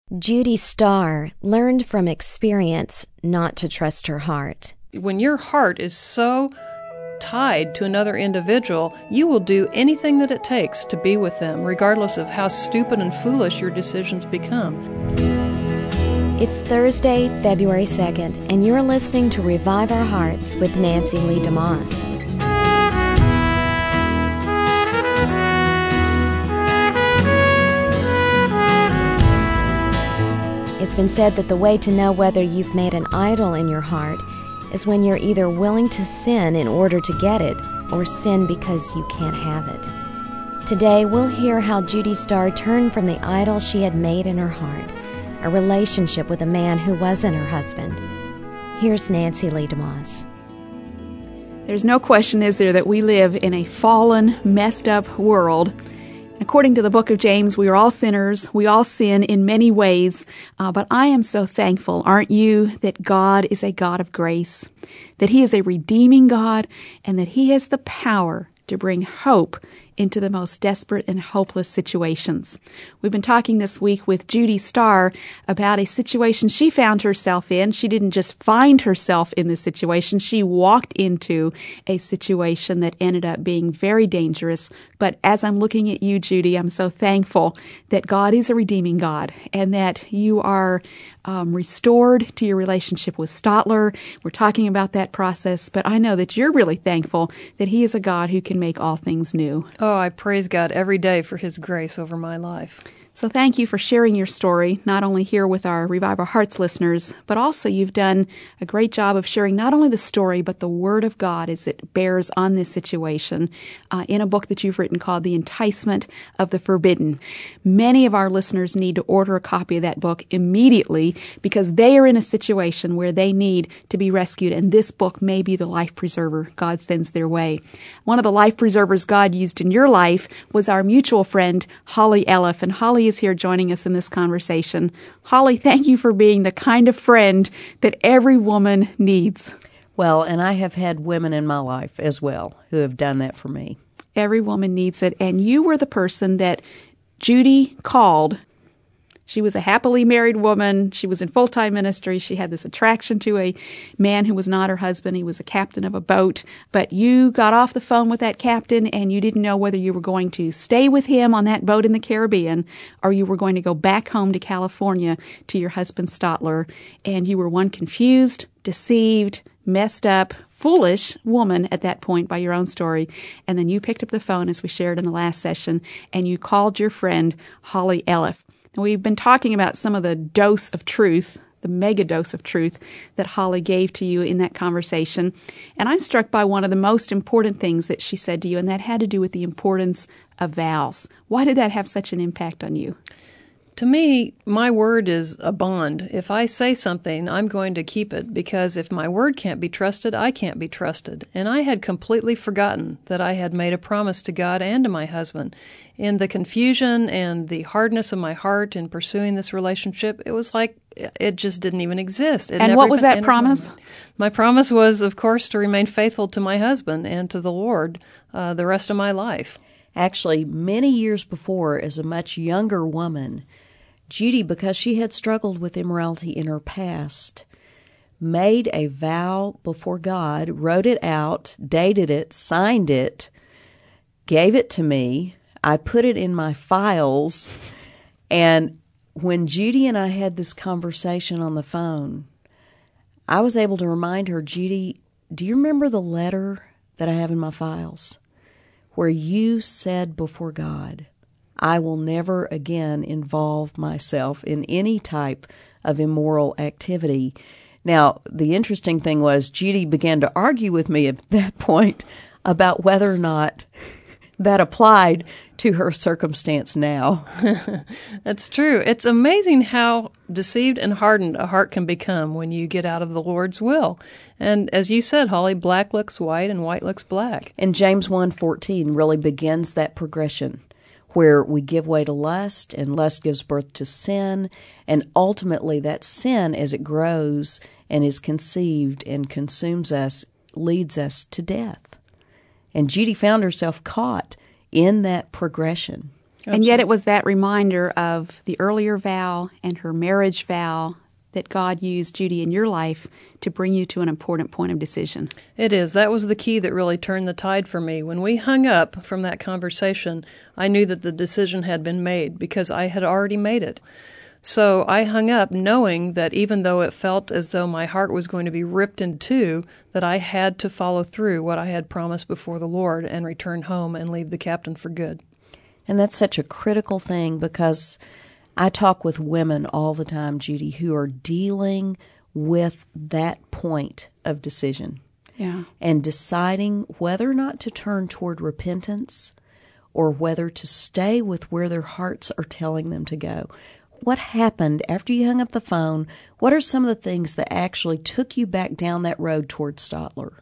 Judy Starr learned from experience not to trust her heart. When your heart is so tied to another individual, you will do anything that it takes to be with them, regardless of how stupid and foolish your decisions become. It's Thursday, February 2nd, and you're listening to Revive Our Hearts with Nancy Lee DeMoss. It's been said that the way to know whether you've made an idol in your heart is when you're either willing to sin in order to get it or sin because you can't have it. Today, we'll hear how Judy Starr turned from the idol she had made in her heart, a relationship with a man who wasn't her husband. Here's Nancy Lee DeMoss. There's no question, is there, that we live in a fallen, messed up world. According to the book of James, we are all sinners. We all sin in many ways. But I am so thankful, aren't you, that God is a God of grace, that He is a redeeming God, and that He has the power to bring hope into the most desperate and hopeless situations. We've been talking this week with Judy Starr about a situation she found herself in. She didn't just find herself in this situation. She walked into a situation that ended up being very dangerous. But as I'm looking at you, Judy, I'm so thankful that God is a redeeming God and that you are restored to your relationship with Stotler. We're talking about that process, but I know that you're really thankful that He is a God who can make all things new. Oh, I praise God every day for His grace over my life. So thank you for sharing your story, not only here with our Revive Our Hearts listeners, but also you've done a great job of sharing not only the story, but the Word of God as it bears on this situation in a book that you've written called The Enticement of the Forbidden. Many of our listeners need to order a copy of that book immediately because they are in a situation where they need to be rescued, and this book may be the life preserver God sends their way. One of the life preservers God used in your life was our mutual friend, Holly Elliff, and Holly is here joining us in this conversation. Holly, thank you for being the kind of friend that every woman needs. Well, and I have had women in my life as well who have done that for me. Every woman needs it. And you were the person that Judy called. She was a happily married woman. She was in full-time ministry. She had this attraction to a man who was not her husband. He was a captain of a boat. But you got off the phone with that captain, and you didn't know whether you were going to stay with him on that boat in the Caribbean or you were going to go back home to California to your husband Stotler. And you were one confused, deceived, messed up, foolish woman at that point by your own story. And then you picked up the phone, as we shared in the last session, and you called your friend Holly Elliff. Now, we've been talking about some of the dose of truth, the mega dose of truth that Holly gave to you in that conversation. And I'm struck by one of the most important things that she said to you, and that had to do with the importance of vows. Why did that have such an impact on you? To me, my word is a bond. If I say something, I'm going to keep it, because if my word can't be trusted, I can't be trusted. And I had completely forgotten that I had made a promise to God and to my husband. In the confusion and the hardness of my heart in pursuing this relationship, it was like it just didn't even exist. And what was that promise? My promise was, of course, to remain faithful to my husband and to the Lord the rest of my life. Actually, many years before, as a much younger woman, Judy, because she had struggled with immorality in her past, made a vow before God, wrote it out, dated it, signed it, gave it to me. I put it in my files, and when Judy and I had this conversation on the phone, I was able to remind her, Judy, do you remember the letter that I have in my files where you said before God, I will never again involve myself in any type of immoral activity? Now, the interesting thing was Judy began to argue with me at that point about whether or not that applied to her circumstance now. That's true. It's amazing how deceived and hardened a heart can become when you get out of the Lord's will. And as you said, Holly, black looks white and white looks black. And James 1:14 really begins that progression where we give way to lust, and lust gives birth to sin, and ultimately that sin, as it grows and is conceived and consumes us, leads us to death. And Judy found herself caught in that progression. And yet it was that reminder of the earlier vow and her marriage vow that God used, Judy, in your life to bring you to an important point of decision. It is. That was the key that really turned the tide for me. When we hung up from that conversation, I knew that the decision had been made because I had already made it. So I hung up knowing that even though it felt as though my heart was going to be ripped in two, that I had to follow through what I had promised before the Lord and return home and leave the captain for good. And that's such a critical thing because I talk with women all the time, Judy, who are dealing with that point of decision. Yeah. And deciding whether or not to turn toward repentance or whether to stay with where their hearts are telling them to go. What happened after you hung up the phone? What are some of the things that actually took you back down that road toward Stotler?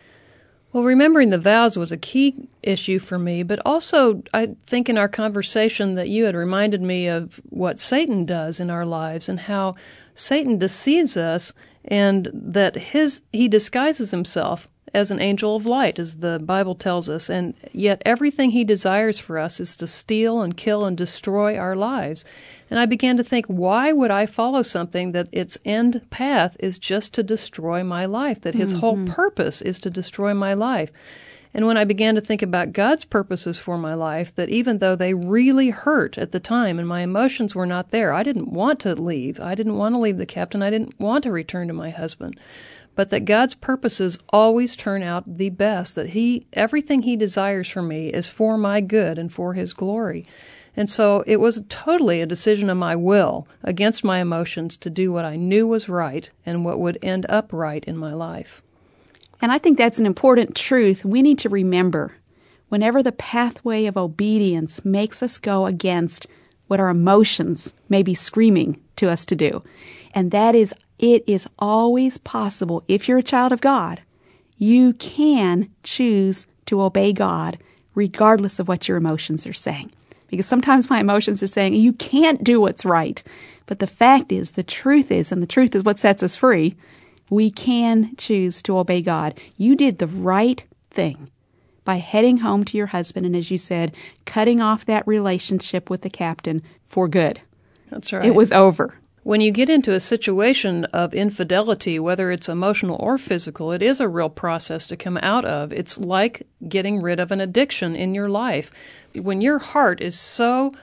Well, remembering the vows was a key issue for me, but also I think in our conversation that you had reminded me of what Satan does in our lives and how Satan deceives us and that he disguises himself as an angel of light, as the Bible tells us, and yet everything he desires for us is to steal and kill and destroy our lives. And I began to think, why would I follow something that its end path is just to destroy my life, that his whole purpose is to destroy my life? And when I began to think about God's purposes for my life, that even though they really hurt at the time and my emotions were not there, I didn't want to leave. I didn't want to leave the captain. I didn't want to return to my husband. But that God's purposes always turn out the best, that everything he desires for me is for my good and for his glory. And so it was totally a decision of my will, against my emotions, to do what I knew was right and what would end up right in my life. And I think that's an important truth we need to remember. Whenever the pathway of obedience makes us go against what our emotions may be screaming to us to do, and that is, it is always possible, if you're a child of God, you can choose to obey God regardless of what your emotions are saying. Because sometimes my emotions are saying, you can't do what's right. But the fact is, the truth is, and the truth is what sets us free, we can choose to obey God. You did the right thing by heading home to your husband and, as you said, cutting off that relationship with the captain for good. That's right. It was over. When you get into a situation of infidelity, whether it's emotional or physical, it is a real process to come out of. It's like getting rid of an addiction in your life. When your heart is so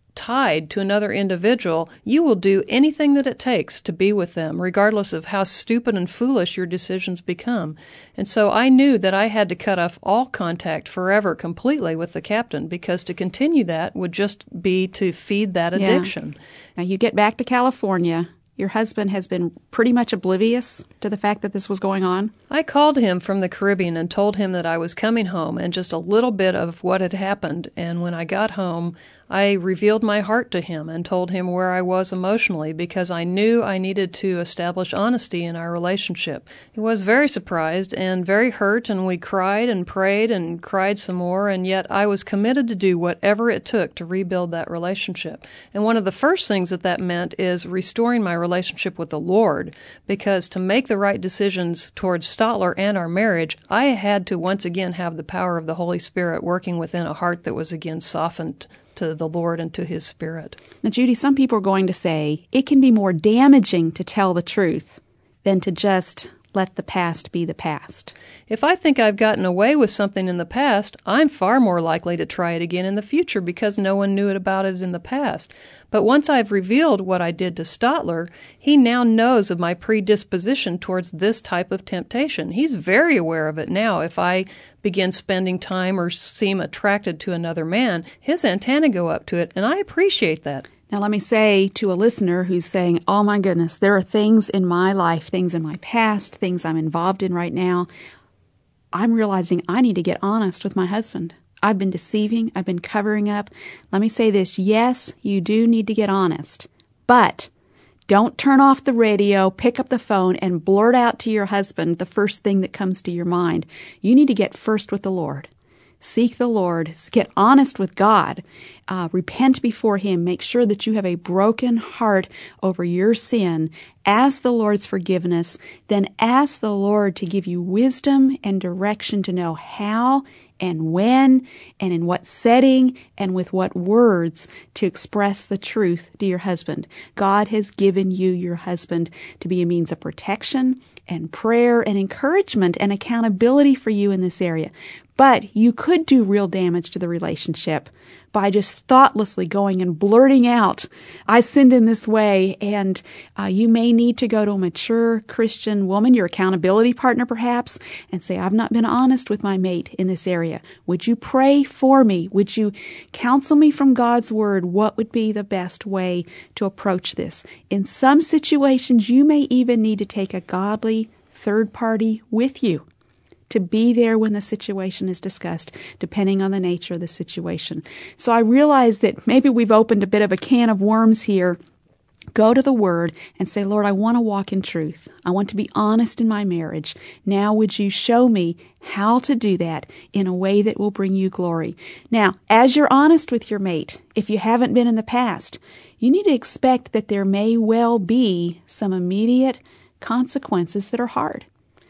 tied to another individual, you will do anything that it takes to be with them, regardless of how stupid and foolish your decisions become. And so I knew that I had to cut off all contact forever, completely with the captain, because to continue that would just be to feed that addiction. Yeah. Now you get back to California. Your husband has been pretty much oblivious to the fact that this was going on? I called him from the Caribbean and told him that I was coming home and just a little bit of what had happened. And when I got home, I revealed my heart to him and told him where I was emotionally because I knew I needed to establish honesty in our relationship. He was very surprised and very hurt, and we cried and prayed and cried some more, and yet I was committed to do whatever it took to rebuild that relationship. And one of the first things that meant is restoring my relationship with the Lord, because to make the right decisions towards Stotler and our marriage, I had to once again have the power of the Holy Spirit working within a heart that was again softened to the Lord and to His Spirit. Now, Judy, some people are going to say it can be more damaging to tell the truth than to just let the past be the past. If I think I've gotten away with something in the past, I'm far more likely to try it again in the future because no one knew about it in the past. But once I've revealed what I did to Stotler, he now knows of my predisposition towards this type of temptation. He's very aware of it now. If I begin spending time or seem attracted to another man, his antennae go up to it, and I appreciate that. Now, let me say to a listener who's saying, oh my goodness, there are things in my life, things in my past, things I'm involved in right now. I'm realizing I need to get honest with my husband. I've been deceiving. I've been covering up. Let me say this. Yes, you do need to get honest, but don't turn off the radio, pick up the phone, and blurt out to your husband the first thing that comes to your mind. You need to get first with the Lord. Seek the Lord. Get honest with God. Repent before Him. Make sure that you have a broken heart over your sin. Ask the Lord's forgiveness. Then ask the Lord to give you wisdom and direction to know how and when and in what setting and with what words to express the truth to your husband. God has given you your husband to be a means of protection and prayer and encouragement and accountability for you in this area. But you could do real damage to the relationship by just thoughtlessly going and blurting out, I sinned in this way, and you may need to go to a mature Christian woman, your accountability partner perhaps, and say, I've not been honest with my mate in this area. Would you pray for me? Would you counsel me from God's Word? What would be the best way to approach this? In some situations, you may even need to take a godly third party with you to be there when the situation is discussed, depending on the nature of the situation. So I realize that maybe we've opened a bit of a can of worms here. Go to the Word and say, Lord, I want to walk in truth. I want to be honest in my marriage. Now would you show me how to do that in a way that will bring you glory? Now, as you're honest with your mate, if you haven't been in the past, you need to expect that there may well be some immediate consequences that are hard.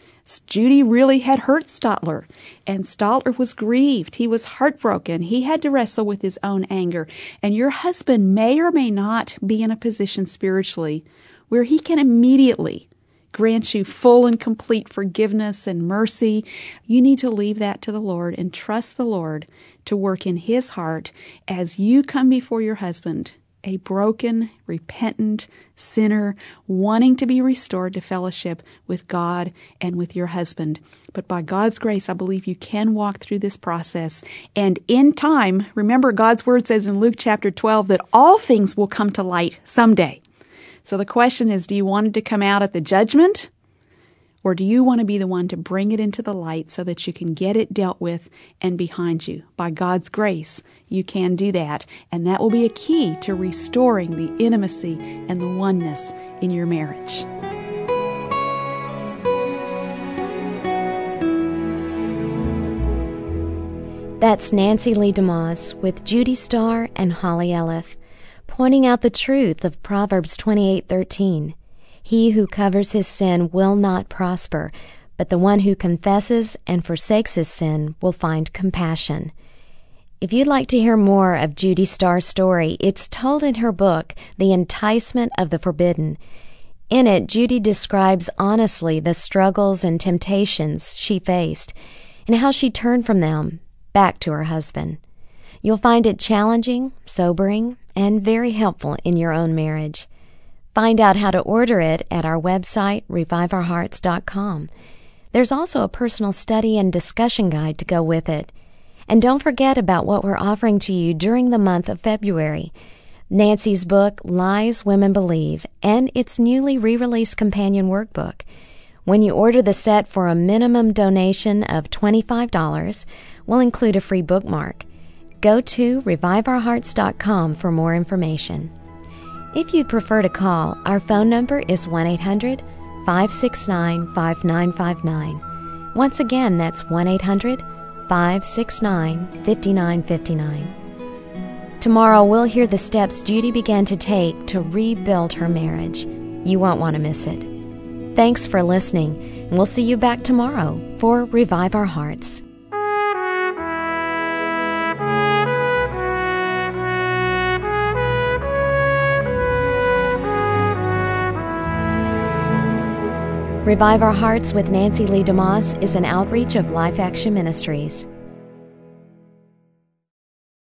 Judy really had hurt Stotler, and Stotler was grieved. He was heartbroken. He had to wrestle with his own anger. And your husband may or may not be in a position spiritually where he can immediately grant you full and complete forgiveness and mercy. You need to leave that to the Lord and trust the Lord to work in His heart as you come before your husband, a broken, repentant sinner wanting to be restored to fellowship with God and with your husband. But by God's grace, I believe you can walk through this process. And in time, remember God's Word says in Luke chapter 12 that all things will come to light someday. So the question is, do you want it to come out at the judgment? Or do you want to be the one to bring it into the light so that you can get it dealt with and behind you? By God's grace, you can do that. And that will be a key to restoring the intimacy and the oneness in your marriage. That's Nancy Lee DeMoss with Judy Starr and Holly Elliff, pointing out the truth of Proverbs 28:13. He who covers his sin will not prosper, but the one who confesses and forsakes his sin will find compassion. If you'd like to hear more of Judy Starr's story, it's told in her book, The Enticement of the Forbidden. In it, Judy describes honestly the struggles and temptations she faced and how she turned from them back to her husband. You'll find it challenging, sobering, and very helpful in your own marriage. Find out how to order it at our website, reviveourhearts.com. There's also a personal study and discussion guide to go with it. And don't forget about what we're offering to you during the month of February. Nancy's book, Lies Women Believe, and its newly re-released companion workbook. When you order the set for a minimum donation of $25, we'll include a free bookmark. Go to reviveourhearts.com for more information. If you'd prefer to call, our phone number is 1-800-569-5959. Once again, that's 1-800-569-5959. Tomorrow, we'll hear the steps Judy began to take to rebuild her marriage. You won't want to miss it. Thanks for listening, and we'll see you back tomorrow for Revive Our Hearts. Revive Our Hearts with Nancy Lee DeMoss is an outreach of Life Action Ministries.